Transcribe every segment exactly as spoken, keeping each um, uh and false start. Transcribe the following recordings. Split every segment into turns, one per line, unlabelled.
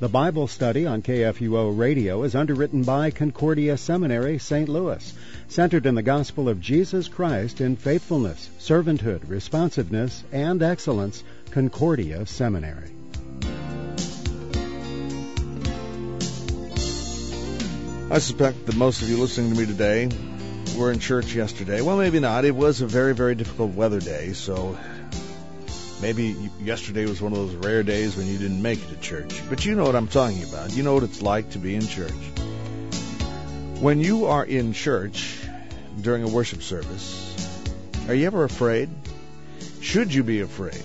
The Bible study on K F U O Radio is underwritten by Concordia Seminary, Saint Louis, centered in the gospel of Jesus Christ in faithfulness, servanthood, responsiveness, and excellence. Concordia Seminary.
I suspect that most of you listening to me today were in church yesterday. Well, maybe not. It was a very, very difficult weather day, so maybe yesterday was one of those rare days when you didn't make it to church. But you know what I'm talking about. You know what it's like to be in church. When you are in church during a worship service, are you ever afraid? Should you be afraid?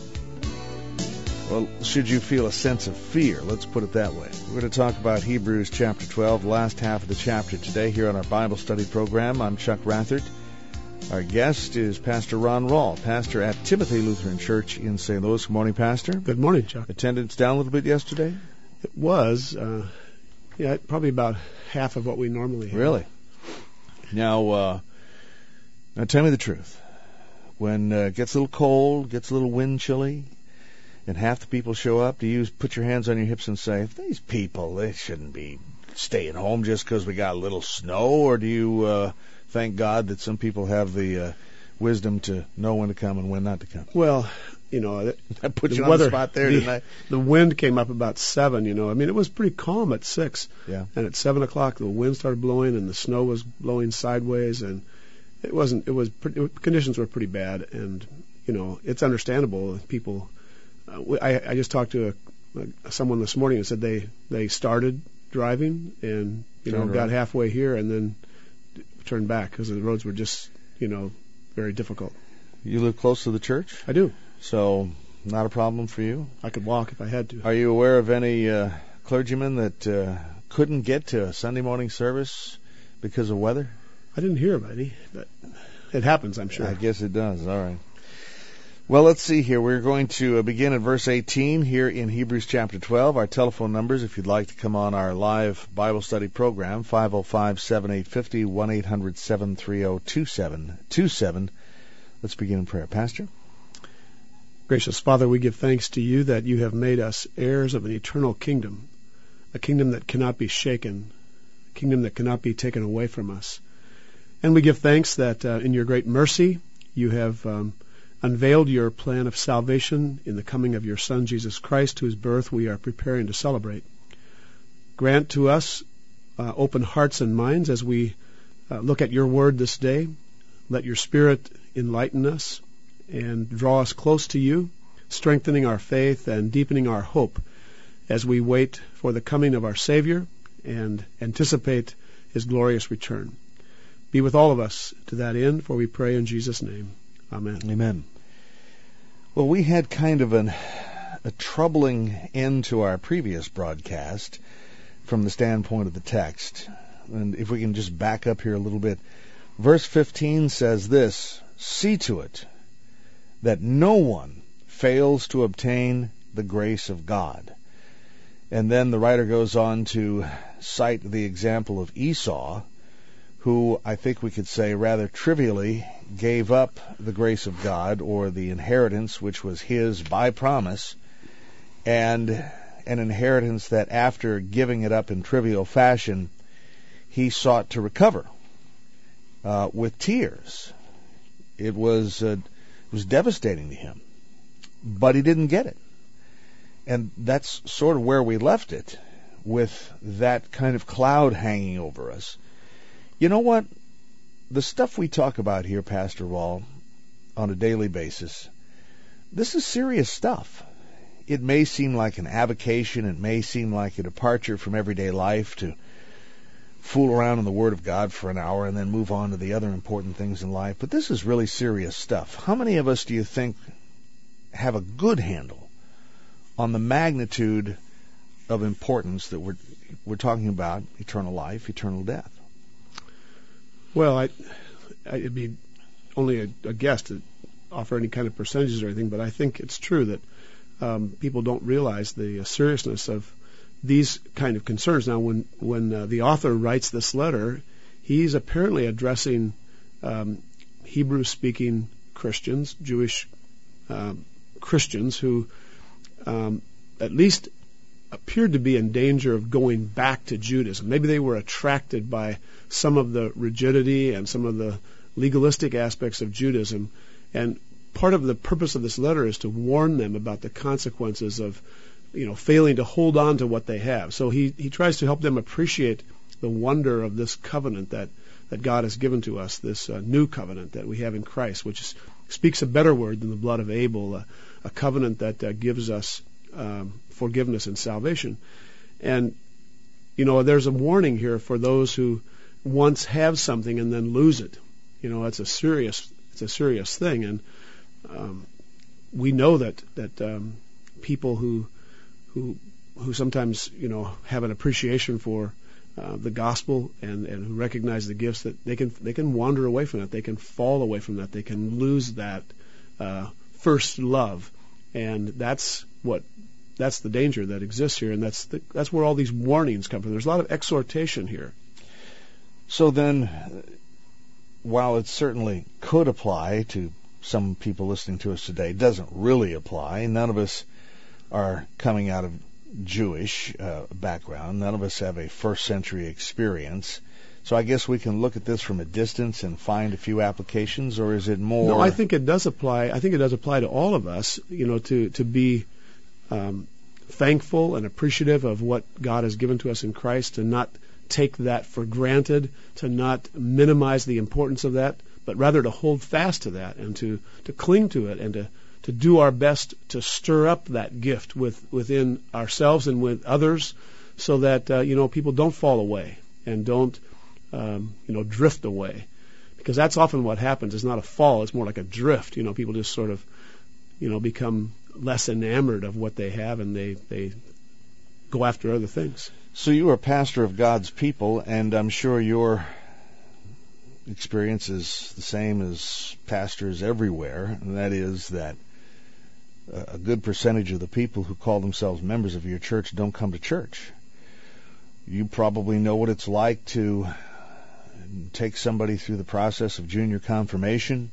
Well, should you feel a sense of fear? Let's put it that way. We're going to talk about Hebrews chapter twelve, the last half of the chapter today here on our Bible study program. I'm Chuck Rathert. Our guest is Pastor Ron Rall, pastor at Timothy Lutheran Church in Saint Louis. Good morning, Pastor.
Good morning, Chuck.
Attendance down a little bit yesterday?
It was. Uh, yeah, probably about half of what we normally have.
Really? Now, uh, now tell me the truth. When uh, it gets a little cold, gets a little wind chilly, and half the people show up, do you put your hands on your hips and say, these people, they shouldn't be staying home just because we got a little snow? Or do you uh, thank God that some people have the uh, wisdom to know when to come and when not to come?
Well, you know,
I put you
the
on
weather,
the spot there,
the,
didn't I?
The wind came up about seven, you know. I mean, it was pretty calm at six.
Yeah.
And at seven o'clock, the wind started blowing and the snow was blowing sideways. And it wasn't, it was, pretty, it, conditions were pretty bad. And, you know, it's understandable. People... Uh, I, I just talked to a, a, someone this morning and said they, they started driving and, you know,
Turned
got
around.
halfway here and then d- turned back because the roads were just, you know, very difficult.
You live close to the church?
I do.
So, not a problem for you?
I could walk if I had to.
Are you aware of any uh, clergymen that uh, couldn't get to a Sunday morning service because of weather?
I didn't hear of any, but it happens, I'm sure.
I guess it does. All right. Well, let's see here. We're going to begin at verse eighteen here in Hebrews chapter twelve. Our telephone numbers, if you'd like to come on our live Bible study program, five oh five, seven eight five oh, one eight hundred, seven three oh, two seven two seven. Let's begin in prayer. Pastor?
Gracious Father, we give thanks to you that you have made us heirs of an eternal kingdom, a kingdom that cannot be shaken, a kingdom that cannot be taken away from us. And we give thanks that uh, in your great mercy you have um, unveiled your plan of salvation in the coming of your Son, Jesus Christ, whose birth we are preparing to celebrate. Grant to us uh, open hearts and minds as we uh, look at your word this day. Let your Spirit enlighten us and draw us close to you, strengthening our faith and deepening our hope as we wait for the coming of our Savior and anticipate his glorious return. Be with all of us to that end, for we pray in Jesus' name. Amen.
Amen. Well, we had kind of an, a troubling end to our previous broadcast from the standpoint of the text. And if we can just back up here a little bit. Verse fifteen says this, see to it that no one fails to obtain the grace of God. And then the writer goes on to cite the example of Esau, who I think we could say rather trivially gave up the grace of God or the inheritance which was his by promise, and an inheritance that after giving it up in trivial fashion, he sought to recover uh, with tears. It was, uh, it was devastating to him, but he didn't get it. And that's sort of where we left it, with that kind of cloud hanging over us. You know what? The stuff we talk about here, Pastor Rall, on a daily basis, this is serious stuff. It may seem like an avocation, it may seem like a departure from everyday life to fool around in the Word of God for an hour and then move on to the other important things in life, but this is really serious stuff. How many of us do you think have a good handle on the magnitude of importance that we're we're talking about, eternal life, eternal death?
Well, I, I, it'd be only a, a guess to offer any kind of percentages or anything, but I think it's true that um, people don't realize the uh, seriousness of these kind of concerns. Now, when when uh, the author writes this letter, he's apparently addressing um, Hebrew-speaking Christians, Jewish uh, Christians, who um, at least appeared to be in danger of going back to Judaism. Maybe they were attracted by some of the rigidity and some of the legalistic aspects of Judaism. And part of the purpose of this letter is to warn them about the consequences of, you know, failing to hold on to what they have. So he, he tries to help them appreciate the wonder of this covenant that, that God has given to us, this uh, new covenant that we have in Christ, which is, speaks a better word than the blood of Abel, uh, a covenant that uh, gives us um, forgiveness and salvation. And, you know, there's a warning here for those who once have something and then lose it. You know, it's a serious, it's a serious thing. And um, we know that that um, people who who who sometimes, you know, have an appreciation for uh, the gospel and, and who recognize the gifts, that they can they can wander away from that, they can fall away from that, they can lose that uh, first love, and that's what that's the danger that exists here, and that's the, that's where all these warnings come from. There's a lot of exhortation here.
So then, while it certainly could apply to some people listening to us today, it doesn't really apply. None of us are coming out of Jewish uh, background. None of us have a first century experience. So I guess we can look at this from a distance and find a few applications, or is it more?
No, I think it does apply. I think it does apply to all of us, you know, to, to be um, thankful and appreciative of what God has given to us in Christ, to not take that for granted, to not minimize the importance of that, but rather to hold fast to that and to, to cling to it and to, to do our best to stir up that gift with, within ourselves and with others, so that uh, you know, people don't fall away and don't um, you know drift away, because that's often what happens. It's not a fall; it's more like a drift. You know, people just sort of you know become less enamored of what they have, and they they go after other things.
So you are a pastor of God's people, and I'm sure your experience is the same as pastors everywhere, and that is that a good percentage of the people who call themselves members of your church don't come to church. You probably know what it's like to take somebody through the process of junior confirmation,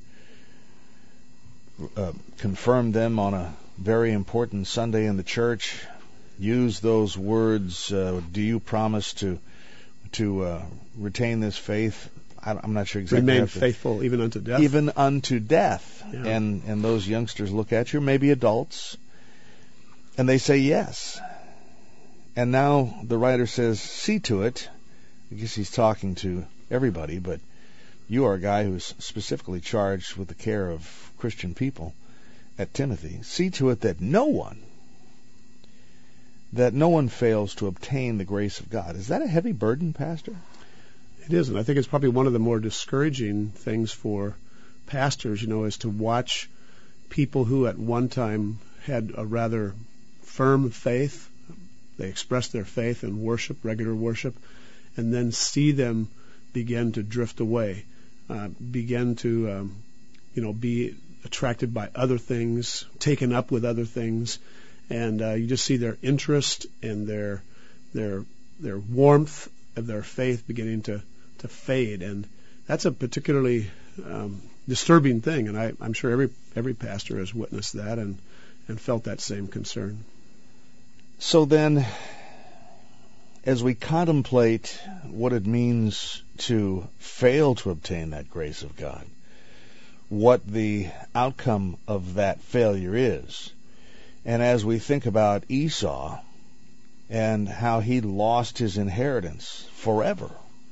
uh, confirm them on a very important Sunday in the church, use those words, uh, do you promise to to uh, retain this faith? I, I'm not sure exactly.
Remain faithful even unto death.
Even unto death.
Yeah.
And, and those youngsters look at you, maybe adults, and they say yes. And now the writer says, see to it. I guess he's talking to everybody, but you are a guy who's specifically charged with the care of Christian people at Timothy. See to it that no one that no one fails to obtain the grace of God. Is that a heavy burden, Pastor?
It is, and I think it's probably one of the more discouraging things for pastors, you know, is to watch people who at one time had a rather firm faith, they expressed their faith in worship, regular worship, and then see them begin to drift away, uh, begin to, um, you know, be attracted by other things, taken up with other things, and uh, you just see their interest and their their their warmth of their faith beginning to, to fade, and that's a particularly um, disturbing thing. And I, I'm sure every every pastor has witnessed that and and felt that same concern.
So then, as we contemplate what it means to fail to obtain that grace of God, what the outcome of that failure is, and as we think about Esau and how he lost his inheritance forever,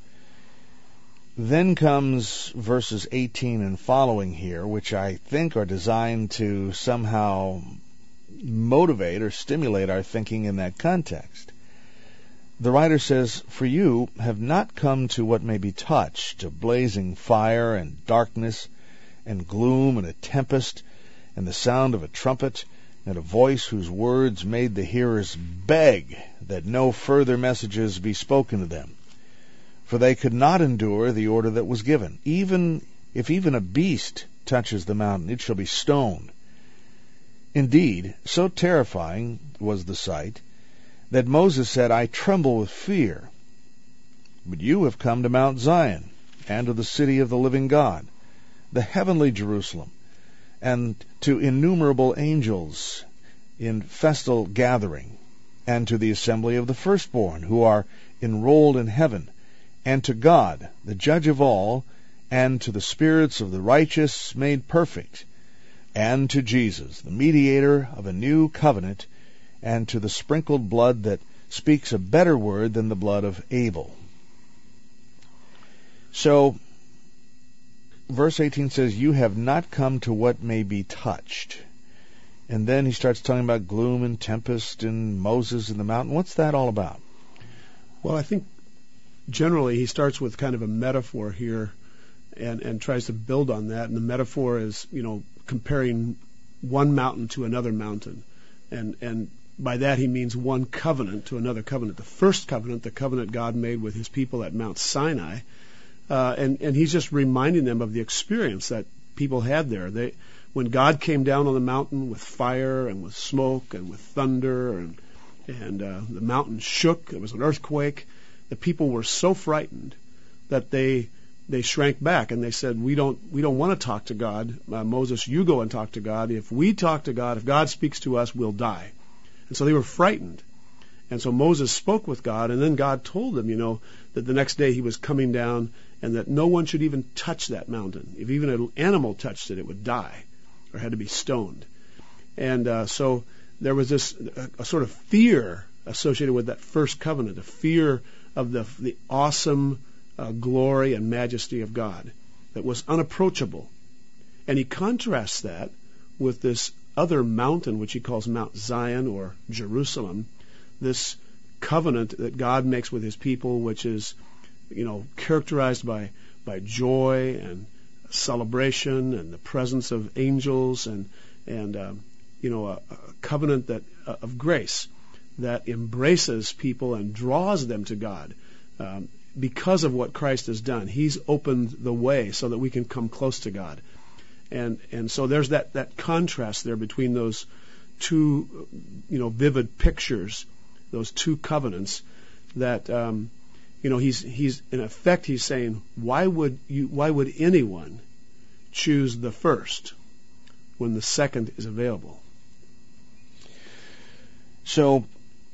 then comes verses eighteen and following here, which I think are designed to somehow motivate or stimulate our thinking in that context. The writer says, for you have not come to what may be touched, to blazing fire and darkness and gloom and a tempest and the sound of a trumpet and a voice whose words made the hearers beg that no further messages be spoken to them. For they could not endure the order that was given. Even if even a beast touches the mountain, it shall be stoned. Indeed, so terrifying was the sight that Moses said, I tremble with fear. But you have come to Mount Zion, and to the city of the living God, the heavenly Jerusalem, and to innumerable angels in festal gathering, and to the assembly of the firstborn, who are enrolled in heaven, and to God, the judge of all, and to the spirits of the righteous made perfect, and to Jesus, the mediator of a new covenant, and to the sprinkled blood that speaks a better word than the blood of Abel. So, verse eighteen says, you have not come to what may be touched. And then he starts talking about gloom and tempest and Moses in the mountain. What's that all about?
Well, I think generally he starts with kind of a metaphor here and, and tries to build on that. And the metaphor is, you know, comparing one mountain to another mountain. And, and by that he means one covenant to another covenant. The first covenant, the covenant God made with his people at Mount Sinai. Uh, and, and he's just reminding them of the experience that people had there. They, when God came down on the mountain with fire and with smoke and with thunder, and and uh, the mountain shook, there was an earthquake, the people were so frightened that they they shrank back and they said, we don't we don't want to talk to God. Uh, Moses, you go and talk to God. If we talk to God, if God speaks to us, we'll die. And so they were frightened. And so Moses spoke with God, and then God told them, you know, that the next day he was coming down and that no one should even touch that mountain. If even an animal touched it, it would die or had to be stoned. And uh, so there was this a, a sort of fear associated with that first covenant, a fear of the, the awesome uh, glory and majesty of God that was unapproachable. And he contrasts that with this other mountain, which he calls Mount Zion or Jerusalem, this covenant that God makes with his people, which is, you know, characterized by, by joy and celebration and the presence of angels and, and um, you know, a, a covenant that uh, of grace that embraces people and draws them to God um, because of what Christ has done. He's opened the way so that we can come close to God. And and so there's that, that contrast there between those two, you know, vivid pictures, those two covenants that, um, you know, he's he's in effect he's saying, why would you why would anyone choose the first when the second is available?
So,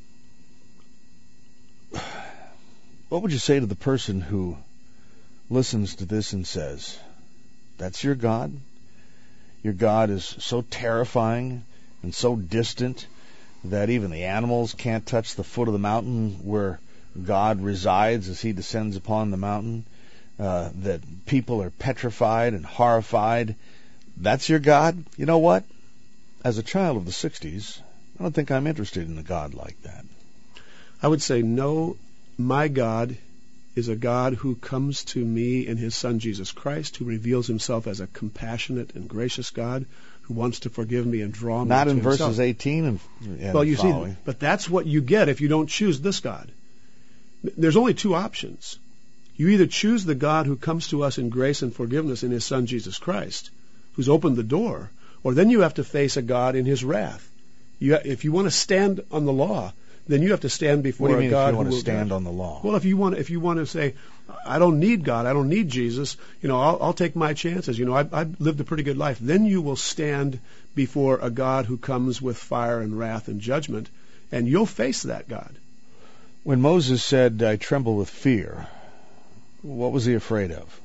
what would you say to the person who listens to this and says, that's your God? Your God is so terrifying and so distant that even the animals can't touch the foot of the mountain where God resides as he descends upon the mountain, uh, that people are petrified and horrified. That's your God? You know what? As a child of the sixties, I don't think I'm interested in a God like that.
I would say, no, my God is a God who comes to me in his Son Jesus Christ, who reveals himself as a compassionate and gracious God who wants to forgive me and draw me
Not
to
in
himself.
verses eighteen and, and
well, you
following.
see, but that's what you get if you don't choose this God. There's only two options. You either choose the God who comes to us in grace and forgiveness in his Son Jesus Christ, who's opened the door, or then you have to face a God in his wrath. You, if you want to stand on the law, then you have to stand before
what do you mean
a God
if you want
who
to
will
stand
judge.
on the law?
Well, if you want, if you want to say, I don't need God, I don't need Jesus, you know, I'll, I'll take my chances. You know, I, I've lived a pretty good life. Then you will stand before a God who comes with fire and wrath and judgment, and you'll face that God.
When Moses said, I tremble with fear, what was he afraid of?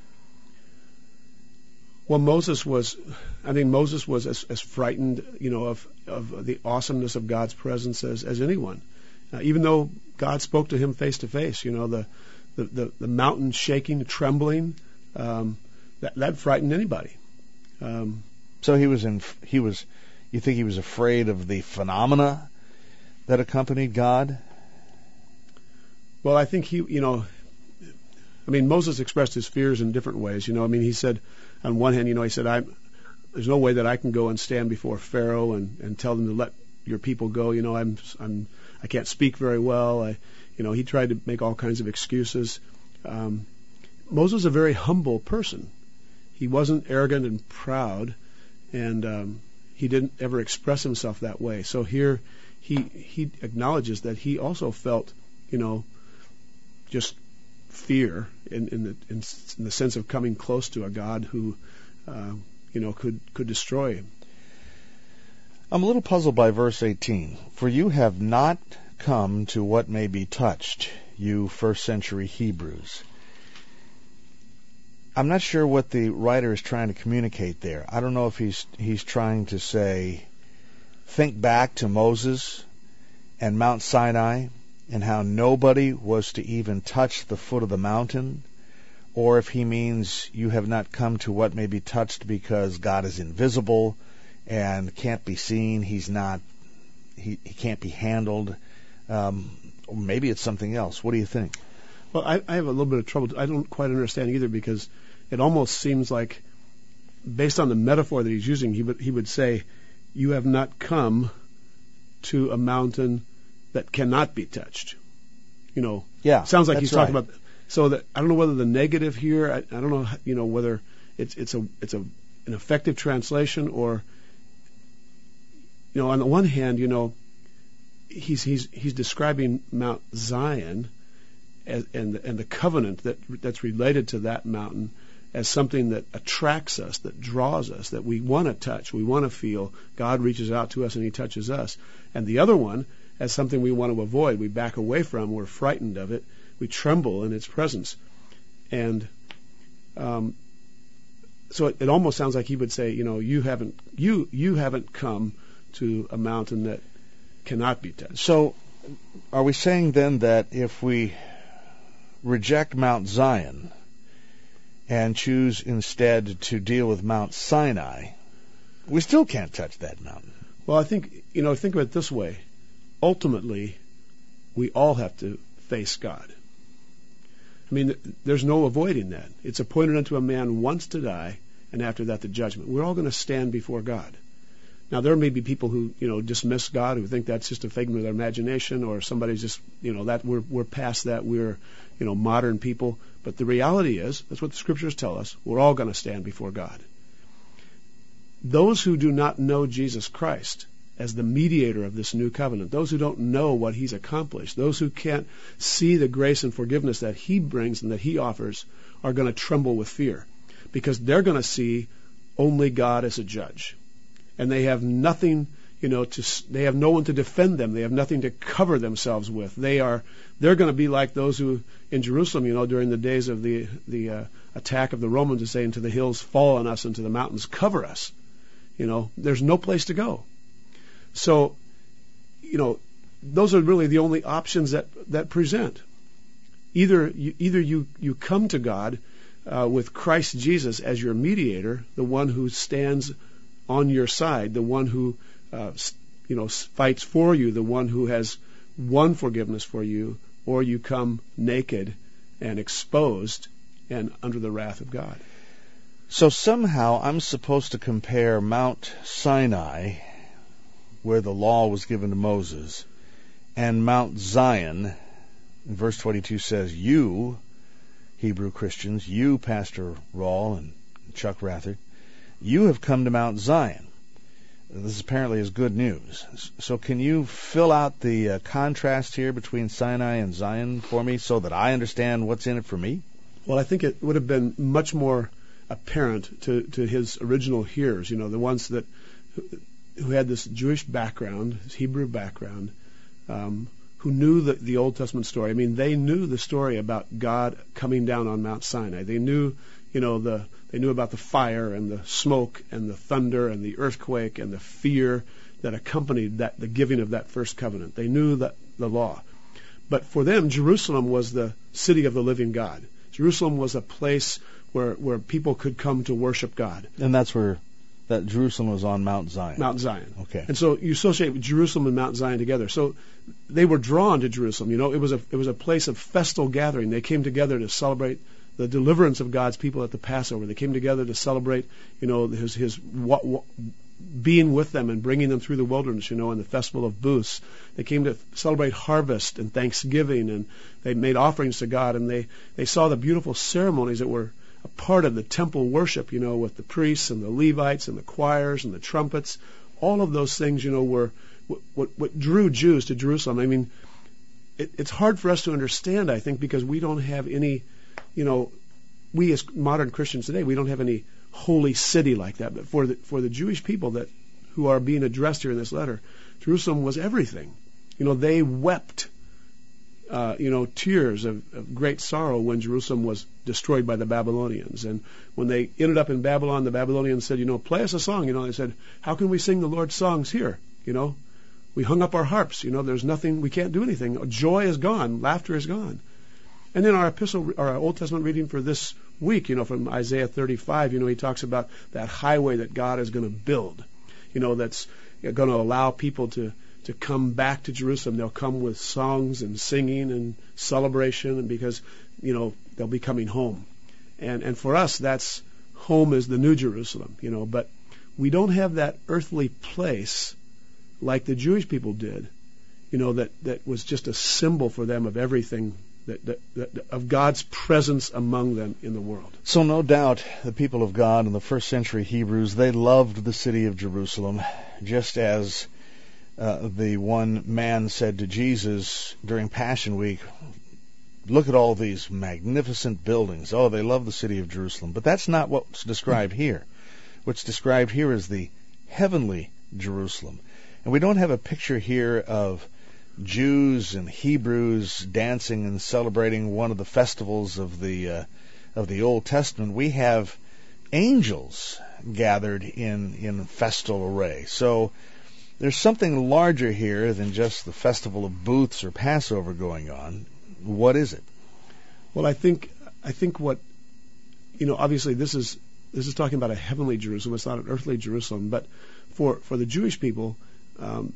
Well, Moses was, I think Moses was as, as frightened, you know, of, of the awesomeness of God's presence as, as anyone. Uh, even though God spoke to him face to face, you know, the, the, the, the mountain shaking, trembling, um, that, that frightened anybody. Um,
so he was in, he was, you think he was afraid of the phenomena that accompanied God?
Well, I think he, you know, I mean, Moses expressed his fears in different ways. You know, I mean, he said, on one hand, you know, he said, I'm, there's no way that I can go and stand before Pharaoh and, and tell them to let your people go. You know, I'm, I'm, I can't speak very well. I, you know, he tried to make all kinds of excuses. Um, Moses was a very humble person. He wasn't arrogant and proud, and um, he didn't ever express himself that way. So here, he he acknowledges that he also felt, you know, just fear in, in the in, in the sense of coming close to a God who, uh, you know, could could destroy him.
I'm a little puzzled by verse eighteen. For you have not come to what may be touched, you first century Hebrews. I'm not sure what the writer is trying to communicate there. I don't know if he's he's trying to say, think back to Moses and Mount Sinai and how nobody was to even touch the foot of the mountain, or if he means you have not come to what may be touched because God is invisible and can't be seen. He's not, he, he can't be handled. Um, or maybe it's something else. What do you think?
Well, I, I have a little bit of trouble. I don't quite understand either, because it almost seems like, based on the metaphor that he's using, he would he would say, you have not come to a mountain that cannot be touched. You know,
yeah,
sounds like he's talking
right.
about. So that I don't know whether the negative here. I, I don't know. You know whether it's it's a it's a an effective translation, or, you know, on the one hand, you know, he's he's he's describing Mount Zion as, and and the covenant that that's related to that mountain as something that attracts us, that draws us, that we want to touch, we want to feel. God reaches out to us and he touches us. And the other one as something we want to avoid. We back away from, we're frightened of it, we tremble in its presence. And um, so it, it almost sounds like he would say, you know, you haven't you you haven't come to a mountain that cannot be touched.
So are we saying then that if we reject Mount Zion and choose instead to deal with Mount Sinai, we still can't touch that mountain?
Well, I think, you know, think of it this way. Ultimately, we all have to face God. I mean, there's no avoiding that. It's appointed unto a man once to die, and after that the judgment. We're all going to stand before God. Now, there may be people who, you know, dismiss God, who think that's just a figment of their imagination, or somebody's just, you know, that we're we're past that. We're, you know, modern people. But the reality is, that's what the Scriptures tell us, we're all going to stand before God. Those who do not know Jesus Christ as the mediator of this new covenant, those who don't know what he's accomplished, those who can't see the grace and forgiveness that he brings and that he offers, are going to tremble with fear, because they're going to see only God as a judge. And they have nothing, you know, to, they have no one to defend them. They have nothing to cover themselves with. They are, they're going to be like those who in Jerusalem, you know, during the days of the the uh, attack of the Romans, to say, into the hills fall on us, into the mountains cover us. You know, there's no place to go. So, you know, those are really the only options that that present. Either you, either you you come to God uh, with Christ Jesus as your mediator, the one who stands on your side, the one who, uh, you know, fights for you, the one who has won forgiveness for you, or you come naked and exposed and under the wrath of God.
So somehow I'm supposed to compare Mount Sinai, where the law was given to Moses, and Mount Zion. And verse twenty-two says, you, Hebrew Christians, you, Pastor Rawl and Chuck Rathard, you have come to Mount Zion. This apparently is good news. So can you fill out the uh, contrast here between Sinai and Zion for me so that I understand what's in it for me?
Well, I think it would have been much more apparent to, to his original hearers, you know, the ones that who had this Jewish background, this Hebrew background, um, who knew the, the Old Testament story. I mean, they knew the story about God coming down on Mount Sinai. They knew, you know, the they knew about the fire and the smoke and the thunder and the earthquake and the fear that accompanied that the giving of that first covenant. They knew that the law. But for them, Jerusalem was the city of the living God. Jerusalem was a place where where people could come to worship God.
And that's where that Jerusalem was on Mount Zion.
Mount Zion.
Okay.
And so you associate Jerusalem and Mount Zion together. So they were drawn to Jerusalem. You know, it was a it was a place of festal gathering. They came together to celebrate the deliverance of God's people at the Passover. They came together to celebrate, you know, his his wa- wa- being with them and bringing them through the wilderness, you know, in the festival of booths. They came to celebrate harvest and Thanksgiving, and they made offerings to God, and they, they saw the beautiful ceremonies that were a part of the temple worship, you know, with the priests and the Levites and the choirs and the trumpets. All of those things, you know, were what, what, what drew Jews to Jerusalem. I mean, it, it's hard for us to understand, I think, because we don't have any, you know, we as modern Christians today, we don't have any holy city like that. But for the for the Jewish people that who are being addressed here in this letter, Jerusalem was everything. You know, they wept, uh, you know, tears of, of great sorrow when Jerusalem was destroyed by the Babylonians. And when they ended up in Babylon, the Babylonians said, you know, play us a song. You know, they said, how can we sing the Lord's songs here? You know, we hung up our harps. You know, there's nothing, we can't do anything. Joy is gone. Laughter is gone. And then our epistle, our Old Testament reading for this week, you know, from Isaiah thirty-five, you know, he talks about that highway that God is going to build, you know, that's going to allow people to, to come back to Jerusalem. They'll come with songs and singing and celebration, and because, you know, they'll be coming home. And, and for us, that's home is the New Jerusalem, you know, but we don't have that earthly place like the Jewish people did, you know, that, that was just a symbol for them of everything That, that, that, of God's presence among them in the world.
So no doubt the people of God in the first century Hebrews, they loved the city of Jerusalem, just as uh, the one man said to Jesus during Passion Week, look at all these magnificent buildings. Oh, they love the city of Jerusalem. But that's not what's described here. What's described here is the heavenly Jerusalem. And we don't have a picture here of Jews and Hebrews dancing and celebrating one of the festivals of the uh, of the Old Testament. We have angels gathered in in festal array. So there's something larger here than just the festival of booths or Passover going on. What is it?
Well, I think I think what you know. Obviously, this is this is talking about a heavenly Jerusalem. It's not an earthly Jerusalem. But for for the Jewish people. Um,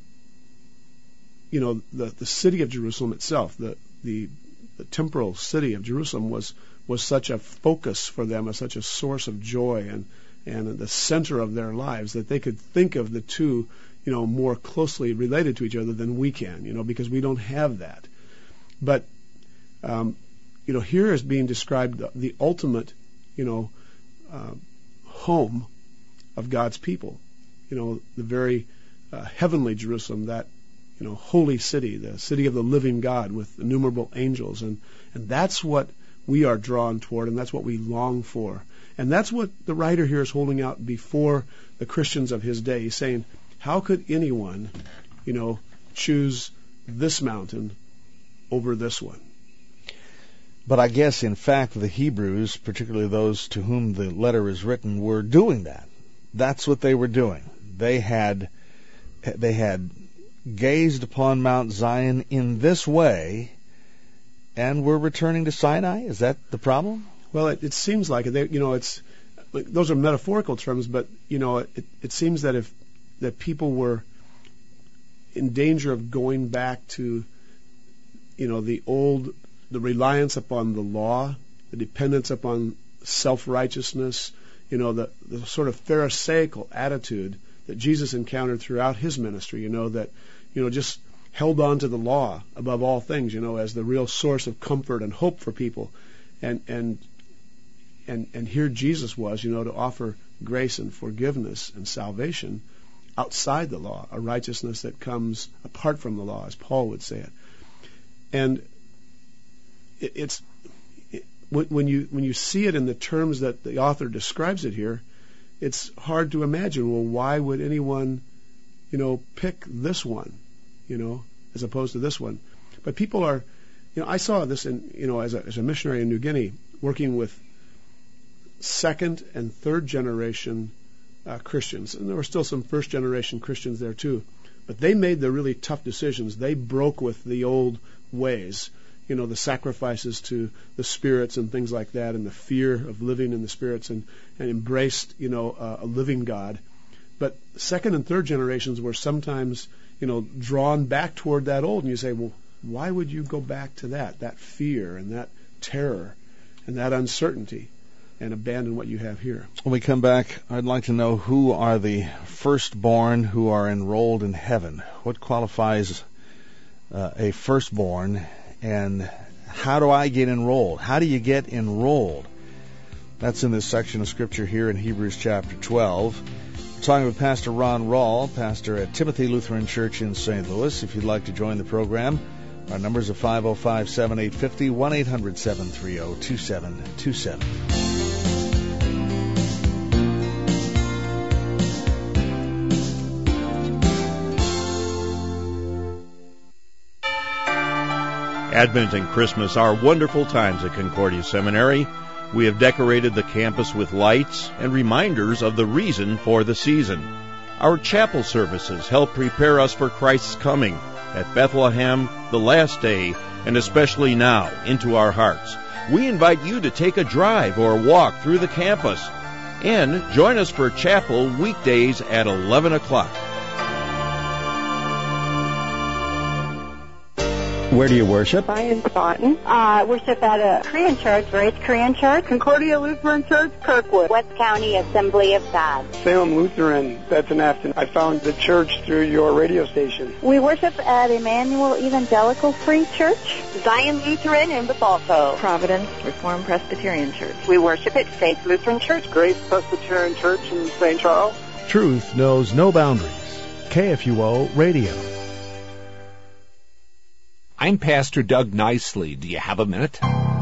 You know, the, the city of Jerusalem itself, the, the the temporal city of Jerusalem was was such a focus for them, as such a source of joy and and the center of their lives, that they could think of the two, you know, more closely related to each other than we can, you know, because we don't have that. But um, you know, here is being described the, the ultimate, you know, uh, home of God's people. You know, the very uh, heavenly Jerusalem, that. You know, holy city, the city of the living God with innumerable angels. And, and that's what we are drawn toward, and that's what we long for. And that's what the writer here is holding out before the Christians of his day. He's saying, how could anyone, you know, choose this mountain over this one?
But I guess, in fact, the Hebrews, particularly those to whom the letter is written, were doing that. That's what they were doing. They had, they had gazed upon Mount Zion in this way, and were returning to Sinai. Is that the problem?
Well, it, it seems like it. They, you know, it's those are metaphorical terms, but you know, it, it seems that if that people were in danger of going back to, you know, the old, the reliance upon the law, the dependence upon self-righteousness, you know, the, the sort of pharisaical attitude that Jesus encountered throughout his ministry, you know, that, you know, just held on to the law above all things, you know, as the real source of comfort and hope for people. And, and, and, and here Jesus was, you know, to offer grace and forgiveness and salvation outside the law, a righteousness that comes apart from the law, as Paul would say it. And it, it's, it, when you, when you see it in the terms that the author describes it here, it's hard to imagine, well, why would anyone, you know, pick this one, you know, as opposed to this one? But people are, you know, I saw this in, you know, as a, as a missionary in New Guinea, working with second and third generation uh, Christians. And there were still some first generation Christians there too. But they made the really tough decisions. They broke with the old ways. You know, the sacrifices to the spirits and things like that, and the fear of living in the spirits, and, and embraced, you know, uh, a living God. But second and third generations were sometimes, you know, drawn back toward that old. And you say, well, why would you go back to that, that fear and that terror and that uncertainty, and abandon what you have here?
When we come back, I'd like to know who are the firstborn who are enrolled in heaven. What qualifies uh, a firstborn? And how do I get enrolled? How do you get enrolled? That's in this section of Scripture here in Hebrews chapter twelve. We're talking with Pastor Ron Rawl, pastor at Timothy Lutheran Church in Saint Louis. If you'd like to join the program, our numbers are five oh five, seven eight five oh, one eight hundred, seven three oh, two seven two seven.
Advent and Christmas are wonderful times at Concordia Seminary. We have decorated the campus with lights and reminders of the reason for the season. Our chapel services help prepare us for Christ's coming at Bethlehem, the last day, and especially now, into our hearts. We invite you to take a drive or walk through the campus and join us for chapel weekdays at eleven o'clock.
Where do you worship?
I in Staunton. I uh, worship at a Korean church, Grace Korean Church. Concordia Lutheran Church, Kirkwood.
West County Assembly of God.
Salem Lutheran, that's in Afton. I found the church through your radio station.
We worship at Emmanuel Evangelical Free Church.
Zion Lutheran in Bethalto.
Providence Reformed Presbyterian Church.
We worship at Faith Lutheran Church.
Grace Presbyterian Church in Saint Charles.
Truth knows no boundaries. K F U O Radio.
I'm Pastor Doug Nicely. Do you have a minute?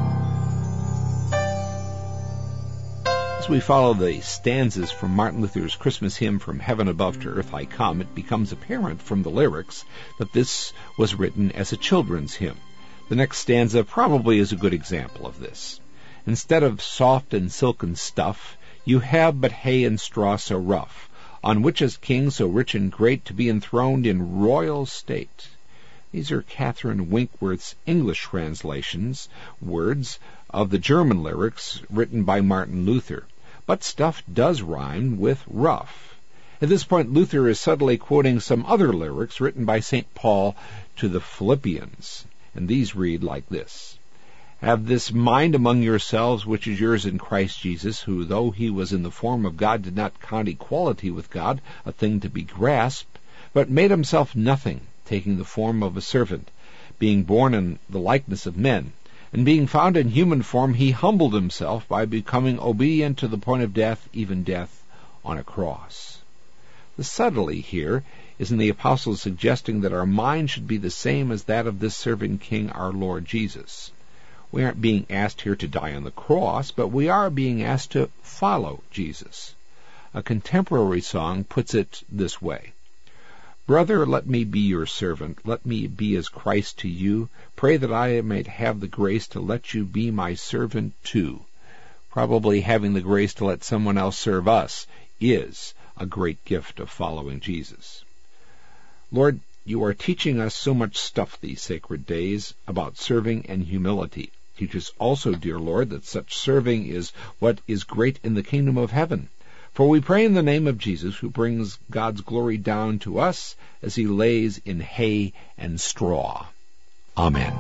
As we follow the stanzas from Martin Luther's Christmas hymn, From Heaven Above to Earth I Come, it becomes apparent from the lyrics that this was written as a children's hymn. The next stanza probably is a good example of this. Instead of soft and silken stuff, you have but hay and straw so rough, on which as king so rich and great to be enthroned in royal state. These are Catherine Winkworth's English translations, words of the German lyrics written by Martin Luther. But stuff does rhyme with rough. At this point, Luther is subtly quoting some other lyrics written by Saint Paul to the Philippians, and these read like this. Have this mind among yourselves, which is yours in Christ Jesus, who, though he was in the form of God, did not count equality with God a thing to be grasped, but made himself nothing, taking the form of a servant, being born in the likeness of men, and being found in human form, he humbled himself by becoming obedient to the point of death, even death on a cross. The subtlety here is in the apostles suggesting that our mind should be the same as that of this servant king, our Lord Jesus. We aren't being asked here to die on the cross, but we are being asked to follow Jesus. A contemporary song puts it this way. Brother, let me be your servant. Let me be as Christ to you. Pray that I may have the grace to let you be my servant too. Probably having the grace to let someone else serve us is a great gift of following Jesus. Lord, you are teaching us so much stuff these sacred days about serving and humility. Teach us also, dear Lord, that such serving is what is great in the kingdom of heaven. For we pray in the name of Jesus, who brings God's glory down to us as he lays in hay and straw. Amen.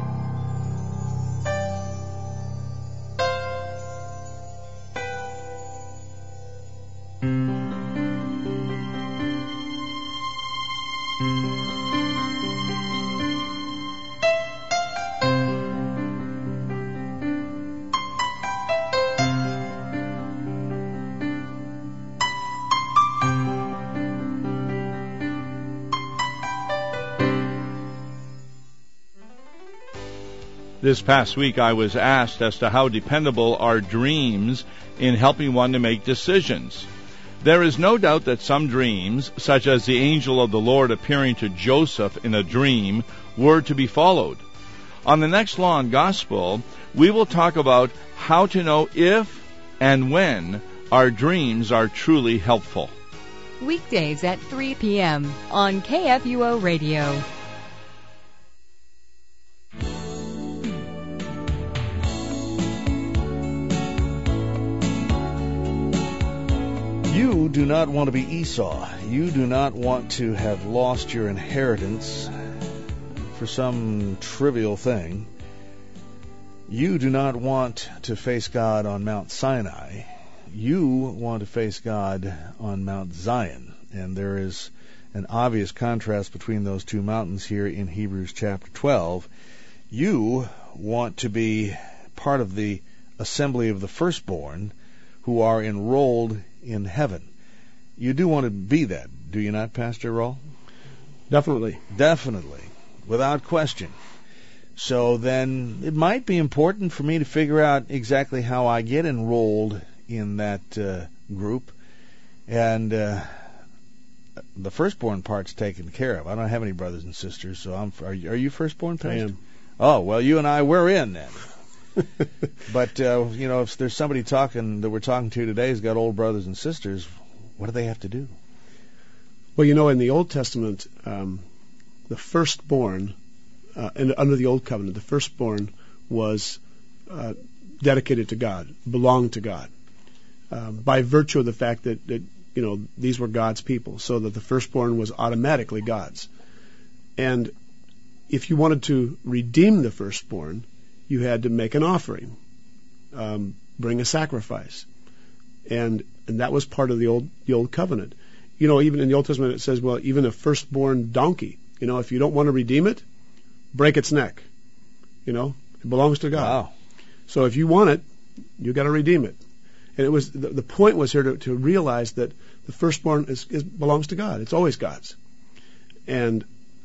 This past week I was asked as to how dependable are dreams in helping one to make decisions. There is no doubt that some dreams, such as the angel of the Lord appearing to Joseph in a dream, were to be followed. On the next Law and Gospel, we will talk about how to know if and when our dreams are truly helpful.
Weekdays at three p.m. on K F U O Radio.
You do not want to be Esau. You do not want to have lost your inheritance for some trivial thing. You do not want to face God on Mount Sinai. You want to face God on Mount Zion. And there is an obvious contrast between those two mountains here in Hebrews chapter twelve. You want to be part of the assembly of the firstborn who are enrolled in heaven. You do want to be that, do you not, Pastor Rawl?
Definitely.
Definitely, without question. So then it might be important for me to figure out exactly how I get enrolled in that uh, group. And uh, the firstborn part's taken care of. I don't have any brothers and sisters, so I'm. Are you, are you firstborn, Pastor?
I am.
Oh, well, you and I, we're in then. But, uh, you know, if there's somebody talking that we're talking to today who's got old brothers and sisters, what do they have to do?
Well, you know, in the Old Testament, um, the firstborn, uh, and under the Old Covenant, the firstborn was uh, dedicated to God, belonged to God, um, by virtue of the fact that, that, you know, these were God's people, so that the firstborn was automatically God's. And if you wanted to redeem the firstborn, you had to make an offering, um, bring a sacrifice, and and that was part of the old the old covenant. You know, even in the Old Testament it says, well, even a firstborn donkey, you know, if you don't want to redeem it, break its neck. You know, it belongs to God.
Wow.
So if you want it, you got to redeem it. And it was the, the point was here to, to realize that the firstborn is, is belongs to God. It's always God's, and.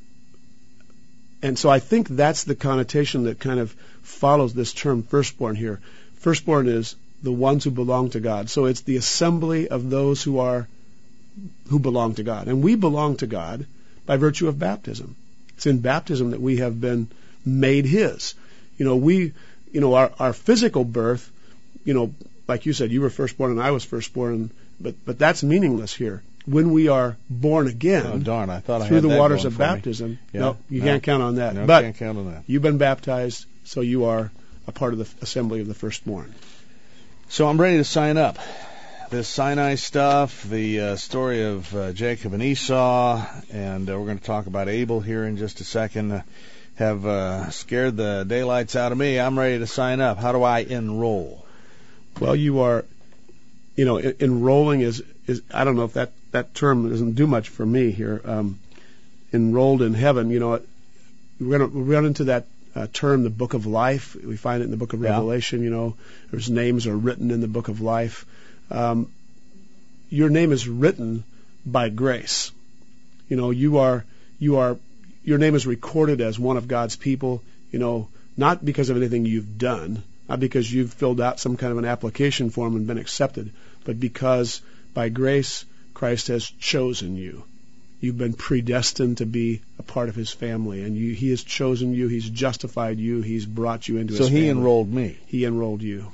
And so I think that's the connotation that kind of follows this term firstborn here. Firstborn is the ones who belong to God. So it's the assembly of those who are who belong to God. And we belong to God by virtue of baptism. It's in baptism that we have been made His. You know, we, you know, our, our physical birth, you know, like you said, you were firstborn and I was firstborn, but but that's meaningless here. When we are born again,
oh, darn, I thought I
through
had
the
that
waters
going
of
for me.
baptism,
Yeah,
no, you
no.
can't count on that.
No,
but
can't count on that.
You've been baptized, so you are a part of the assembly of the firstborn.
So I'm ready to sign up. This Sinai stuff, the uh, story of uh, Jacob and Esau, and uh, we're going to talk about Abel here in just a second, uh, have uh, scared the daylights out of me. I'm ready to sign up. How do I enroll?
Well, you are, you know, en- enrolling is, is, I don't know if that, that term doesn't do much for me here. Um, enrolled in heaven, you know, we're going to run into that uh, term, the book of life. We find it in the book of
Yeah.
Revelation, you know, there's names are written in the book of life. Um, your name is written by grace. You know, you are, you are, your name is recorded as one of God's people, you know, not because of anything you've done, not because you've filled out some kind of an application form and been accepted, but because by grace, Christ has chosen you. You've been predestined to be a part of His family, and you, He has chosen you, He's justified you, He's brought you into
So
His family.
He enrolled me.
He enrolled you.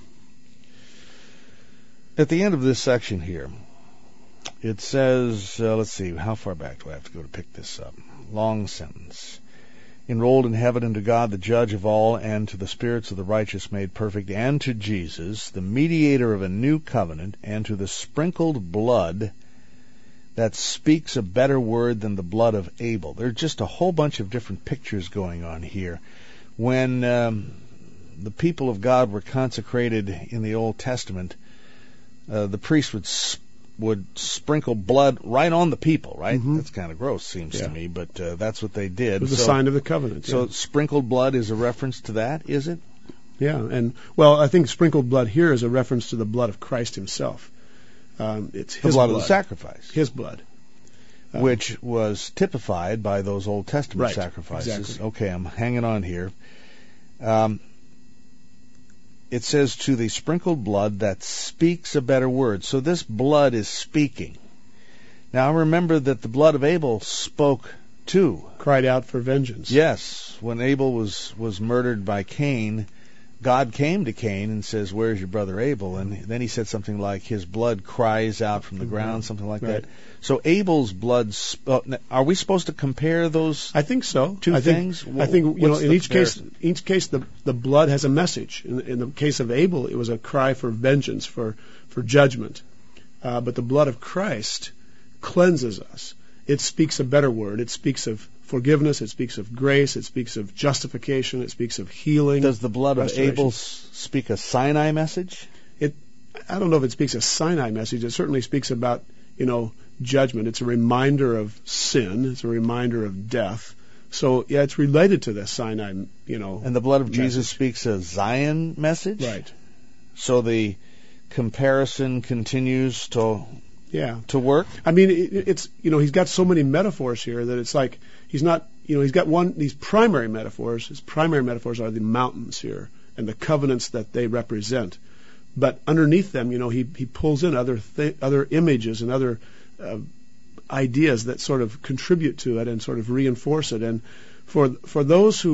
At the end of this section here, it says, uh, let's see, how far back do I have to go to pick this up? Long sentence. Enrolled in heaven unto God, the judge of all, and to the spirits of the righteous made perfect, and to Jesus, the mediator of a new covenant, and to the sprinkled blood that speaks a better word than the blood of Abel. There's just a whole bunch of different pictures going on here. When um, the people of God were consecrated in the Old Testament, uh, the priest would sp- would sprinkle blood right on the people, right?
Mm-hmm.
That's kind of gross, seems
Yeah.
to me, but uh, that's what they did.
It was a
so,
sign of the covenant.
So
yeah.
sprinkled blood is a reference to that, is it?
Yeah, and well, I think sprinkled blood here is a reference to the blood of Christ Himself. Um, it's His
The blood,
blood
of the sacrifice.
His blood. Uh,
which was typified by those Old Testament
Right,
sacrifices.
exactly.
Okay, I'm hanging on here. Um, it says, to the sprinkled blood that speaks a better word. So this blood is speaking. Now remember that the blood of Abel spoke too.
Cried out for vengeance.
Yes, when Abel was, was murdered by Cain, God came to Cain and says, where's your brother Abel? And then he said something like, his blood cries out from the ground, something like
Right.
that. So Abel's blood, sp- are we supposed to compare those?
I think so.
Two
I think,
things?
I think you know,
What's
in
the
each case,
comparison?
each case, the the blood has a message. In, in the case of Abel, it was a cry for vengeance, for for judgment. Uh, but the blood of Christ cleanses us. It speaks a better word. It speaks of forgiveness. It speaks of grace. It speaks of justification. It speaks of healing.
Does the blood of
restoration.
Abel s- speak a Sinai message?
It, I don't know if it speaks a Sinai message. It certainly speaks about, you know, judgment. It's a reminder of sin. It's a reminder of death. So, yeah, it's related to the Sinai, you know.
And the blood of
message.
Jesus speaks a Zion message?
Right.
So the comparison continues to
Yeah.
to work?
I mean, it, it's, you know, he's got so many metaphors here that it's like he's not, you know, he's got one, these primary metaphors. His primary metaphors are the mountains here and the covenants that they represent. But underneath them, you know, he, he pulls in other th- other images and other uh, ideas that sort of contribute to it and sort of reinforce it. And for for those who,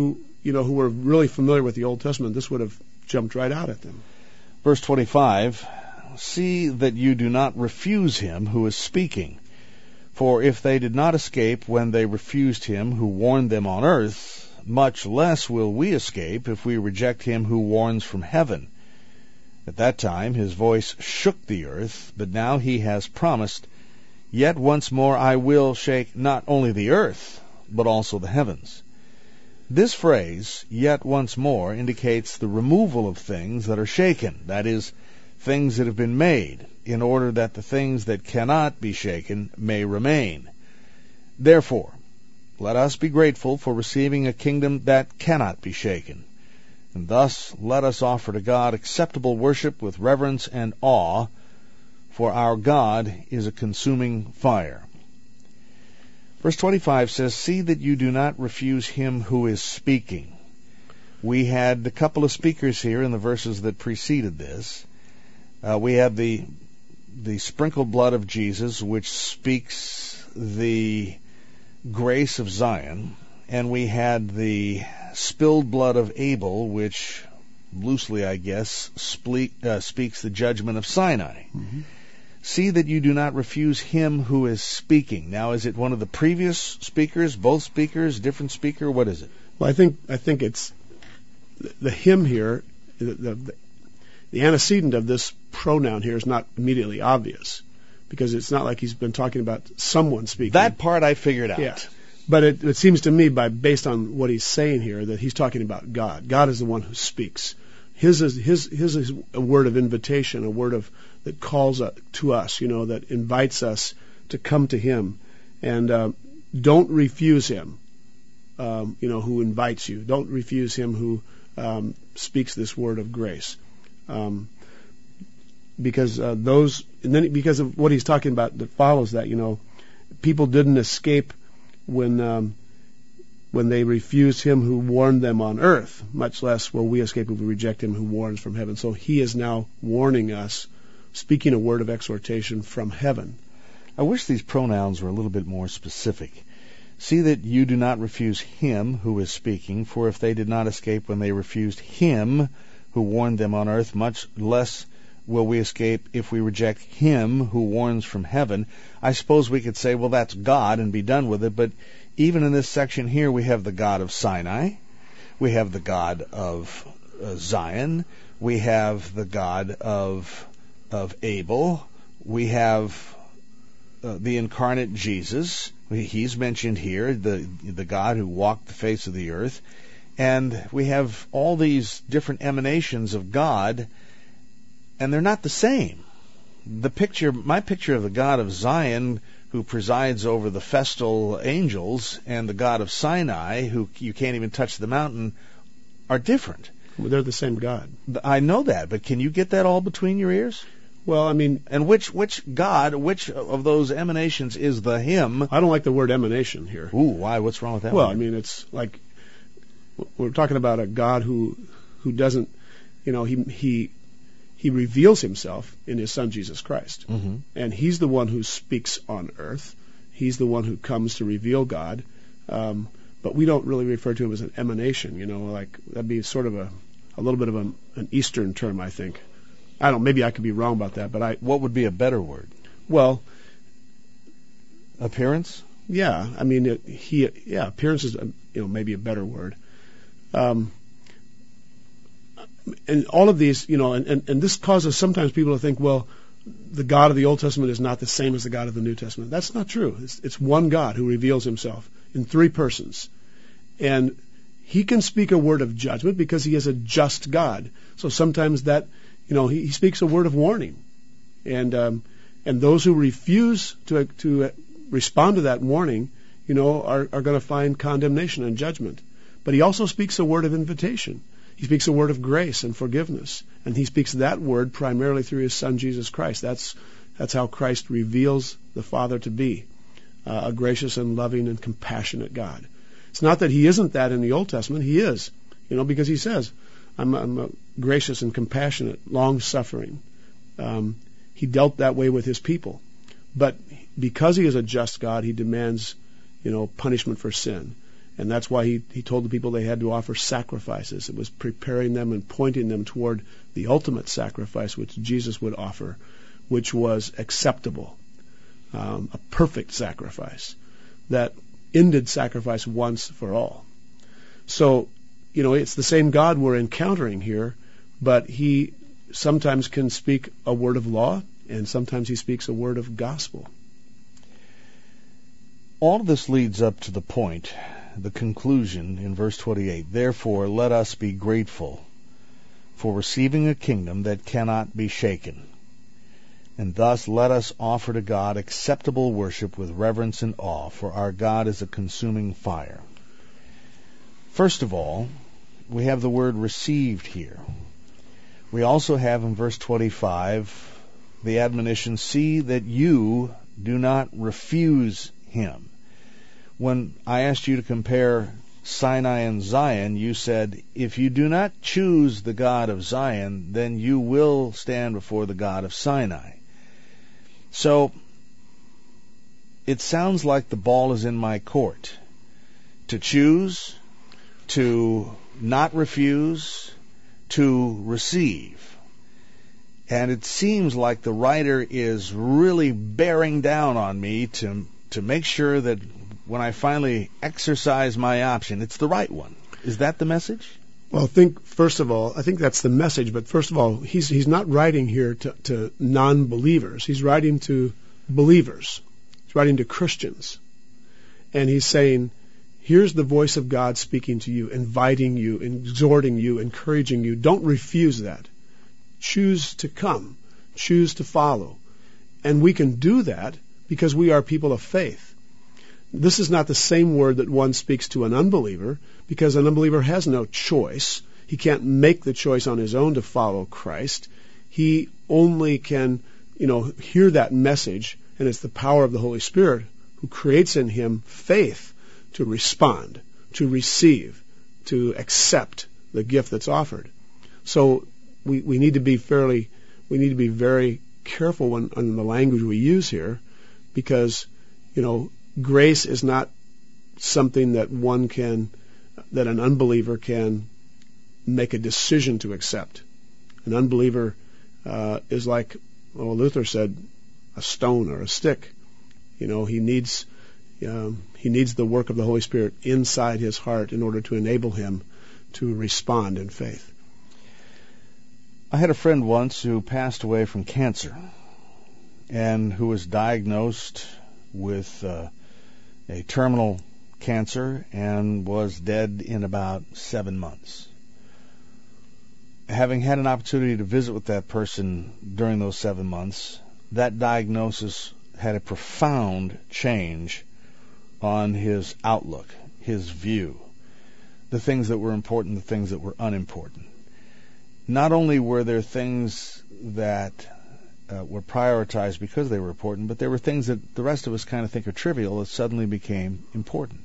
you know, who were really familiar with the Old Testament, this would have jumped right out at them.
Verse twenty-five, see that you do not refuse him who is speaking. For if they did not escape when they refused him who warned them on earth, much less will we escape if we reject him who warns from heaven. At that time his voice shook the earth, but now he has promised, yet once more I will shake not only the earth, but also the heavens. This phrase, yet once more, indicates the removal of things that are shaken, that is, things that have been made, in order that the things that cannot be shaken may remain. Therefore, let us be grateful for receiving a kingdom that cannot be shaken. And thus let us offer to God acceptable worship with reverence and awe, for our God is a consuming fire. Verse twenty-five says, see that you do not refuse him who is speaking. We had a couple of speakers here in the verses that preceded this. Uh, we had the the sprinkled blood of Jesus, which speaks the grace of Zion, and we had the spilled blood of Abel, which loosely, I guess, speak, uh, speaks the judgment of Sinai.
Mm-hmm.
See that you do not refuse him who is speaking. Now, is it one of the previous speakers, both speakers, different speaker? What is it?
Well, I think I think it's the, the him here, the, the, the antecedent of this pronoun here is not immediately obvious, because it's not like he's been talking about someone speaking.
That part I figured out.
Yeah. But it, it seems to me, by based on what he's saying here, that he's talking about God. God is the one who speaks. His is his his is a word of invitation, a word of that calls uh, to us, you know, that invites us to come to him, and uh, don't refuse him. Um, you know, who invites you. Don't refuse him who um, speaks this word of grace, um, because uh, those and then because of what he's talking about that follows that, you know, people didn't escape when um, when they refused him who warned them on earth, much less will we escape if we reject him who warns from heaven. So he is now warning us, speaking a word of exhortation from heaven.
I wish these pronouns were a little bit more specific. See that you do not refuse him who is speaking, for if they did not escape when they refused him who warned them on earth, much less will we escape if we reject him who warns from heaven. I suppose we could say, well, that's God and be done with it, but even in this section here, we have the God of Sinai, we have the God of uh, Zion, we have the God of of Abel, we have uh, the incarnate Jesus. He's mentioned here, the the God who walked the face of the earth, and we have all these different emanations of God, and they're not the same. The picture, my picture of the God of Zion, who presides over the festal angels, and the God of Sinai, who you can't even touch the mountain, are different.
Well, they're the same God.
I know that, but can you get that all between your ears?
Well, I mean...
And which which God, which of those emanations is the him?
I don't like the word emanation here.
Ooh, why? What's wrong with that
well,
word?
I mean, it's like... We're talking about a God who who doesn't... You know, he... he He reveals himself in his Son, Jesus Christ.
Mm-hmm.
And he's the one who speaks on earth. He's the one who comes to reveal God. Um, but we don't really refer to him as an emanation, you know, like that'd be sort of a, a little bit of a, an Eastern term, I think. I don't, maybe I could be wrong about that, but I...
What would be a better word?
Well...
Appearance?
Yeah, I mean, it, he, yeah, appearance is, you know, maybe a better word. Um, And all of these, you know, and, and, and this causes sometimes people to think, well, the God of the Old Testament is not the same as the God of the New Testament. That's not true. It's, it's one God who reveals himself in three persons. And he can speak a word of judgment because he is a just God. So sometimes that, you know, he, he speaks a word of warning. And um, and those who refuse to to respond to that warning, you know, are, are going to find condemnation and judgment. But he also speaks a word of invitation. He speaks a word of grace and forgiveness, and he speaks that word primarily through his Son, Jesus Christ. That's that's how Christ reveals the Father to be, uh, a gracious and loving and compassionate God. It's not that he isn't that in the Old Testament. He is, you know, because he says, I'm, I'm a gracious and compassionate, long-suffering. Um, he dealt that way with his people. But because he is a just God, he demands, you know, punishment for sin. And that's why he, he told the people they had to offer sacrifices. It was preparing them and pointing them toward the ultimate sacrifice which Jesus would offer, which was acceptable, um, a perfect sacrifice that ended sacrifice once for all. So, you know, it's the same God we're encountering here, but he sometimes can speak a word of law, and sometimes he speaks a word of gospel.
All of this leads up to the point, the conclusion in verse twenty-eight. Therefore, let us be grateful for receiving a kingdom that cannot be shaken. And thus let us offer to God acceptable worship with reverence and awe, for our God is a consuming fire. First of all, we have the word received here. We also have in verse twenty-five the admonition, see that you do not refuse him. When I asked you to compare Sinai and Zion, you said, if you do not choose the God of Zion, then you will stand before the God of Sinai. So, it sounds like the ball is in my court. To choose, to not refuse, to receive. And it seems like the writer is really bearing down on me to to make sure that when I finally exercise my option, it's the right one. Is that the message?
Well, I think, first of all, I think that's the message, but first of all, he's he's not writing here to, to non-believers. He's writing to believers. He's writing to Christians. And he's saying, here's the voice of God speaking to you, inviting you, exhorting you, encouraging you. Don't refuse that. Choose to come. Choose to follow. And we can do that because we are people of faith. This is not the same word that one speaks to an unbeliever, because an unbeliever has no choice. He can't make the choice on his own to follow Christ. He only can, you know, hear that message, and it's the power of the Holy Spirit who creates in him faith to respond, to receive, to accept the gift that's offered. So we, we need to be fairly, we need to be very careful when, on the language we use here, because, you know, grace is not something that one can, that an unbeliever can make a decision to accept. An unbeliever uh, is like, well, Luther said, a stone or a stick. You know, he needs um, he needs the work of the Holy Spirit inside his heart in order to enable him to respond in faith.
I had a friend once who passed away from cancer and who was diagnosed with uh, a terminal cancer and was dead in about seven months. Having had an opportunity to visit with that person during those seven months, that diagnosis had a profound change on his outlook, his view, the things that were important, the things that were unimportant. Not only were there things that uh, were prioritized because they were important, but there were things that the rest of us kind of think are trivial that suddenly became important.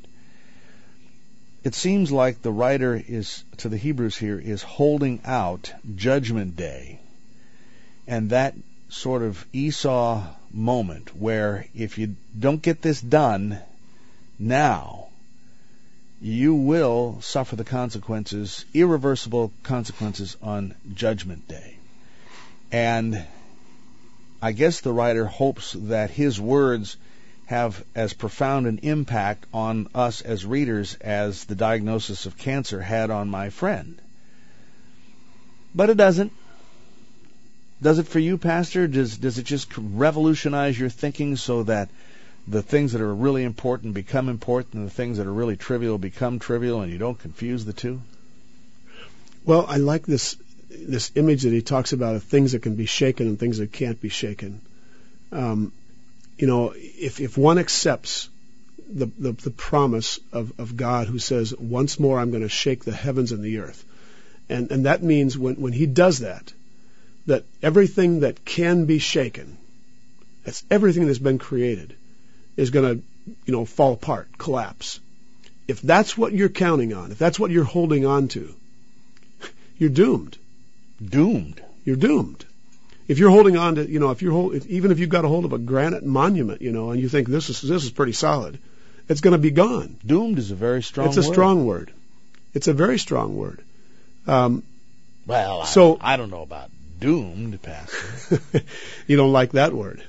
It seems like the writer is, to the Hebrews here, is holding out Judgment Day, and that sort of Esau moment where if you don't get this done now, you will suffer the consequences, irreversible consequences on Judgment Day. And I guess the writer hopes that his words have as profound an impact on us as readers as the diagnosis of cancer had on my friend. But it doesn't. Does it for you, Pastor? Does does it just revolutionize your thinking so that the things that are really important become important and the things that are really trivial become trivial and you don't confuse the two?
Well, I like this this image that he talks about of things that can be shaken and things that can't be shaken. Um, you know, if if one accepts the, the, the promise of, of God who says, once more I'm going to shake the heavens and the earth. And, and that means when, when he does that, that everything that can be shaken, that's everything that's been created, is going to, you know, fall apart, collapse. If that's what you're counting on, if that's what you're holding on to, you're doomed.
Doomed.
You're doomed. If you're holding on to, you know, if you're hold, if, even if you've got a hold of a granite monument, you know, and you think this is this is pretty solid, it's going to be gone.
Doomed is a very strong word.
It's a word. strong word. It's a very strong word. Um,
well,
so,
I, I don't know about doomed, Pastor.
You don't like that word.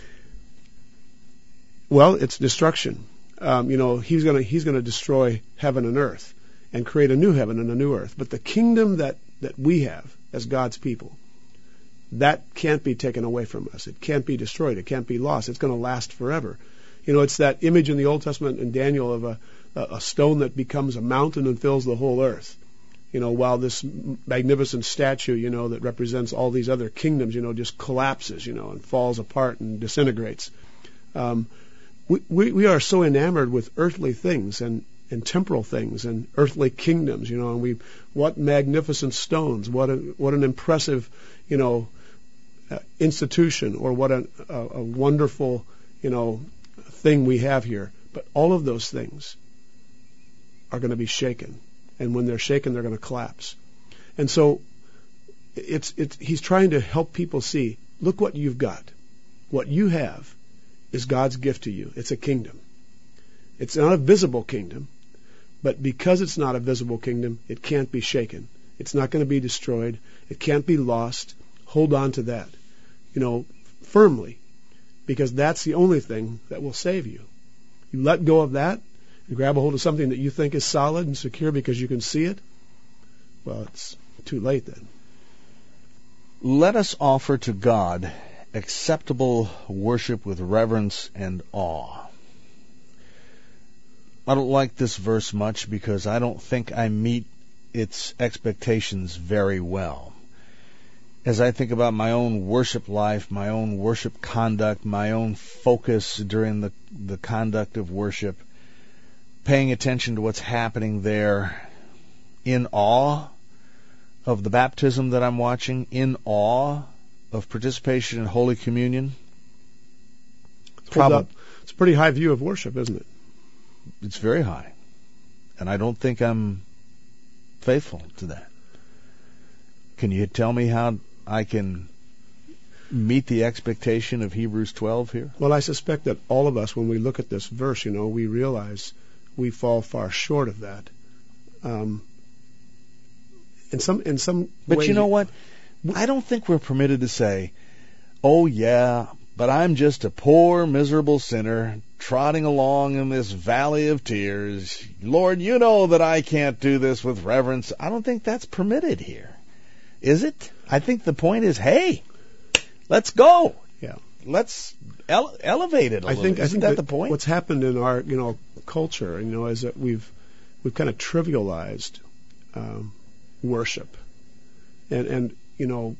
Well, it's destruction. Um, you know, he's going to he's going to destroy heaven and earth and create a new heaven and a new earth. But the kingdom that, that we have as God's people, that can't be taken away from us. It can't be destroyed. It can't be lost. It's going to last forever. You know, it's that image in the Old Testament in Daniel of a, a stone that becomes a mountain and fills the whole earth. You know, while this magnificent statue, you know, that represents all these other kingdoms, you know, just collapses, you know, and falls apart and disintegrates. Um, we, we, we are so enamored with earthly things and, and temporal things and earthly kingdoms, you know, and we, what magnificent stones, what a, what an impressive, you know, uh, institution, or what a, a, a wonderful, you know, thing we have here. But all of those things are going to be shaken. And when they're shaken, they're going to collapse. And so it's, it's, he's trying to help people see, look what you've got. What you have is God's gift to you. It's a kingdom. It's not a visible kingdom, but because it's not a visible kingdom, it can't be shaken. It's not going to be destroyed. It can't be lost. Hold on to that, you know, firmly, because that's the only thing that will save you. You let go of that, and grab a hold of something that you think is solid and secure because you can see it, well, it's too late then.
Let us offer to God acceptable worship with reverence and awe. I don't like this verse much because I don't think I meet its expectations very well. As I think about my own worship life, my own worship conduct, my own focus during the, the conduct of worship, paying attention to what's happening there, in awe of the baptism that I'm watching, in awe of participation in Holy Communion.
Probably, it's a pretty high view of worship, isn't it?
It's very high. And I don't think I'm faithful to that. Can you tell me how I can meet the expectation of Hebrews twelve here?
Well, I suspect that all of us, when we look at this verse, you know, we realize we fall far short of that. Um, in some, in some.
But
ways,
you know what? I don't think we're permitted to say, "Oh yeah, but I'm just a poor, miserable sinner trotting along in this valley of tears. Lord, you know that I can't do this with reverence." I don't think that's permitted here, is it? I think the point is, hey, let's go.
Yeah,
let's ele- elevate it a
I
little.
think,
Isn't
I think
that
that
the point?
What's happened in our, you know, culture, you know, is that we've we've kind of trivialized um, worship, and and you know,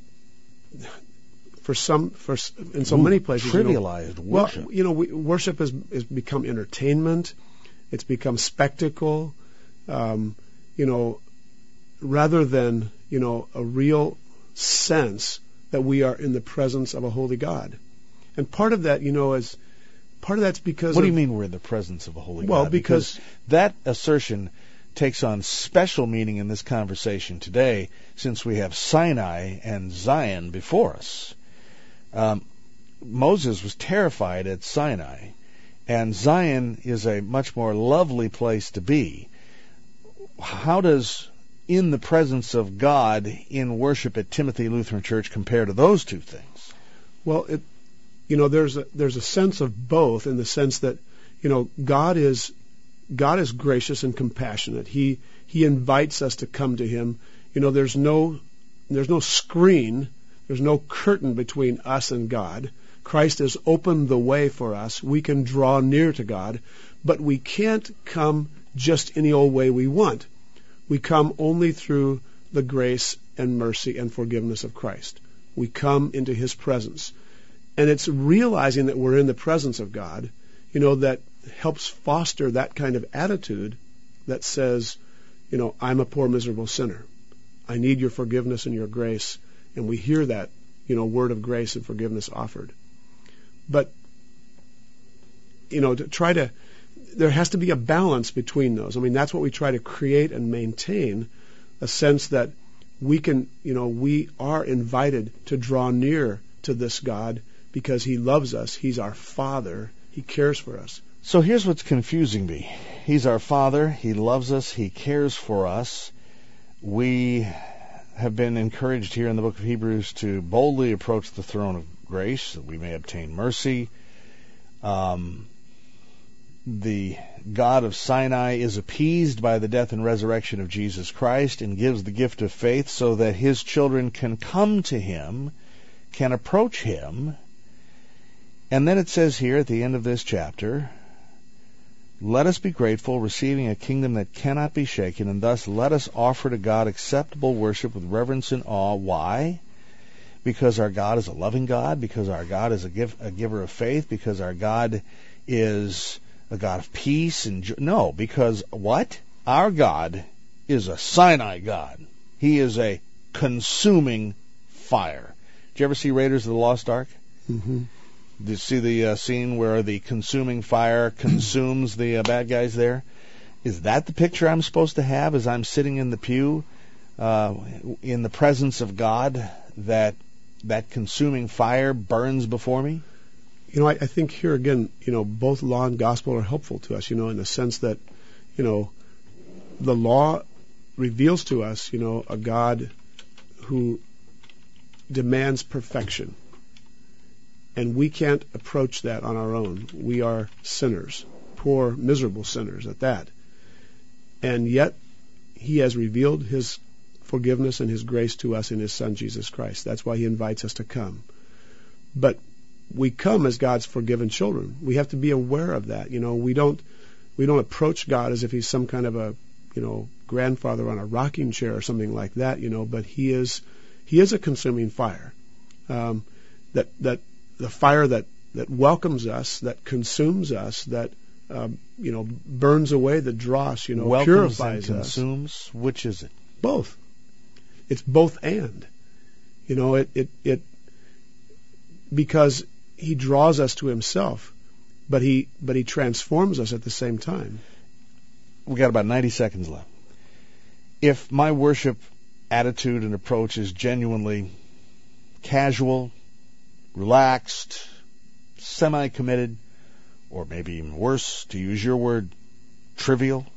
for some for in so
Ooh,
many places,
trivialized
you know,
worship.
Well, you know, we, worship has has become entertainment. It's become spectacle. Um, you know, rather than you know a real sense that we are in the presence of a holy God. And part of that, you know, is part of that's because
What
of,
do you mean we're in the presence of a holy
well,
God?
because,
because that assertion takes on special meaning in this conversation today, since we have Sinai and Zion before us. Um, Moses was terrified at Sinai, and Zion is a much more lovely place to be. How does in the presence of God in worship at Timothy Lutheran Church compare to those two things?
Well, it, you know, there's a there's a sense of both, in the sense that, you know, God is God is gracious and compassionate. He He invites us to come to Him. You know, there's no there's no screen, there's no curtain between us and God. Christ has opened the way for us. We can draw near to God, but we can't come just any old way we want. We come only through the grace and mercy and forgiveness of Christ. We come into His presence. And it's realizing that we're in the presence of God, you know, that helps foster that kind of attitude that says, you know, I'm a poor, miserable sinner. I need your forgiveness and your grace. And we hear that, you know, word of grace and forgiveness offered. But, you know, to try to, there has to be a balance between those. I mean, that's what we try to create and maintain, a sense that we can, you know, we are invited to draw near to this God because He loves us. He's our Father. He cares for us.
So here's what's confusing me. He's our Father. He loves us. He cares for us. We have been encouraged here in the book of Hebrews to boldly approach the throne of grace that we may obtain mercy. Um, the God of Sinai is appeased by the death and resurrection of Jesus Christ and gives the gift of faith so that his children can come to him, can approach him. And then it says here at the end of this chapter, let us be grateful, receiving a kingdom that cannot be shaken, and thus let us offer to God acceptable worship with reverence and awe. Why? Because our God is a loving God, because our God is a, give, a giver of faith, because our God is a God of peace and joy. No, because what? Our God is a Sinai God. He is a consuming fire. Did you ever see Raiders of the Lost Ark?
Mm-hmm.
Did you see the uh, scene where the consuming fire consumes the uh, bad guys there? Is that the picture I'm supposed to have as I'm sitting in the pew uh, in the presence of God, that that consuming fire burns before me?
You know, I, I think here again, you know, both law and gospel are helpful to us, you know, in the sense that, you know, the law reveals to us, you know, a God who demands perfection. And we can't approach that on our own. We are sinners, poor, miserable sinners at that. And yet, he has revealed his forgiveness and his grace to us in his Son, Jesus Christ. That's why he invites us to come. But we come as God's forgiven children. We have to be aware of that. You know, we don't we don't approach God as if he's some kind of a, you know, grandfather on a rocking chair or something like that, you know, but he is he is a consuming fire. Um, that that the fire that, that welcomes us, that consumes us, that um, you know, burns away the dross, you know,
welcomes
purifies
and
us.
Consumes. Which is it?
Both. It's both and. You know, it, it it because he draws us to himself, but he but he transforms us at the same time.
We got about ninety seconds left. If my worship attitude and approach is genuinely casual, relaxed, semi-committed, or maybe even worse, to use your word, trivial,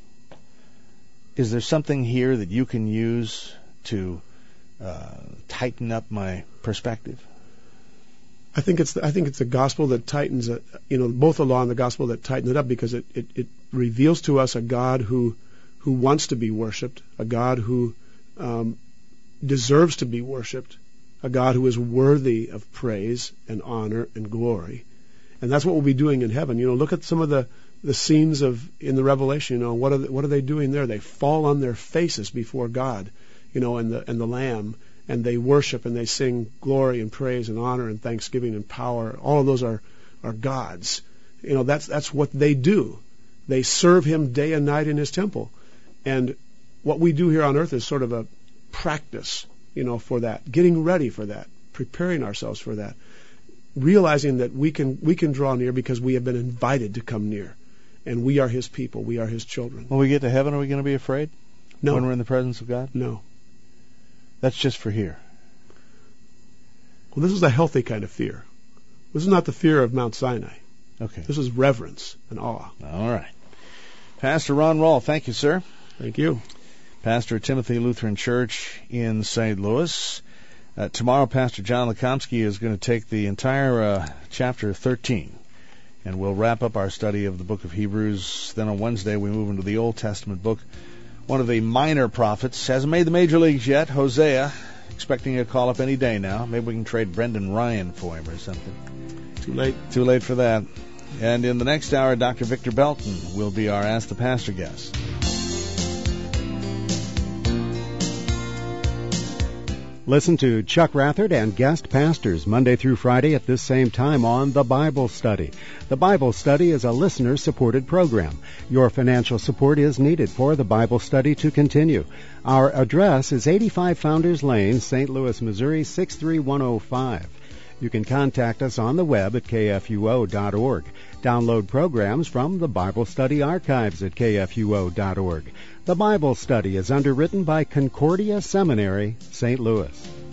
is there something here that you can use to uh, tighten up my perspective?
I think it's the, I think it's the gospel that tightens it. You know, both the law and the gospel that tighten it up, because it, it, it reveals to us a God who who wants to be worshipped, a God who um, deserves to be worshipped, a God who is worthy of praise and honor and glory. And that's what we'll be doing in heaven. You know, look at some of the, the scenes of in the Revelation. You know, what are they, what are they doing there? They fall on their faces before God, you know, and the and the Lamb, and they worship and they sing glory and praise and honor and thanksgiving and power. All of those are are God's. You know, that's that's what they do. They serve him day and night in his temple. And what we do here on earth is sort of a practice, you know, for that, getting ready for that, preparing ourselves for that, realizing that we can we can draw near because we have been invited to come near, and we are his people, we are his children.
When we get to heaven, are we going to be afraid?
No.
When we're in the presence of God?
No.
That's just for here.
Well, this is a healthy kind of fear. This is not the fear of Mount Sinai.
Okay.
This is reverence and awe.
All right. Pastor Ron Rawl, thank you, sir.
Thank you.
Pastor at Timothy Lutheran Church in Saint Louis. Uh, tomorrow, Pastor John Lekomsky is going to take the entire uh, chapter thirteen, and we'll wrap up our study of the book of Hebrews. Then on Wednesday, we move into the Old Testament book. One of the minor prophets hasn't made the major leagues yet, Hosea, expecting a call up any day now. Maybe we can trade Brendan Ryan for him or something.
Too late.
Too late for that. And in the next hour, Doctor Victor Belton will be our Ask the Pastor guest.
Listen to Chuck Rathert and guest pastors Monday through Friday at this same time on The Bible Study. The Bible Study is a listener-supported program. Your financial support is needed for The Bible Study to continue. Our address is eighty-five Founders Lane, Saint Louis, Missouri, six three one oh five. You can contact us on the web at k f u o dot org. Download programs from the Bible Study archives at k f u o dot org. The Bible Study is underwritten by Concordia Seminary, Saint Louis.